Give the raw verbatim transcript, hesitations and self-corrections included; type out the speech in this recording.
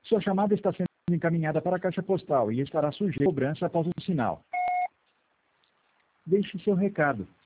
Sua chamada está sendo encaminhada para a caixa postal e estará sujeita a cobrança após o sinal. Deixe seu recado.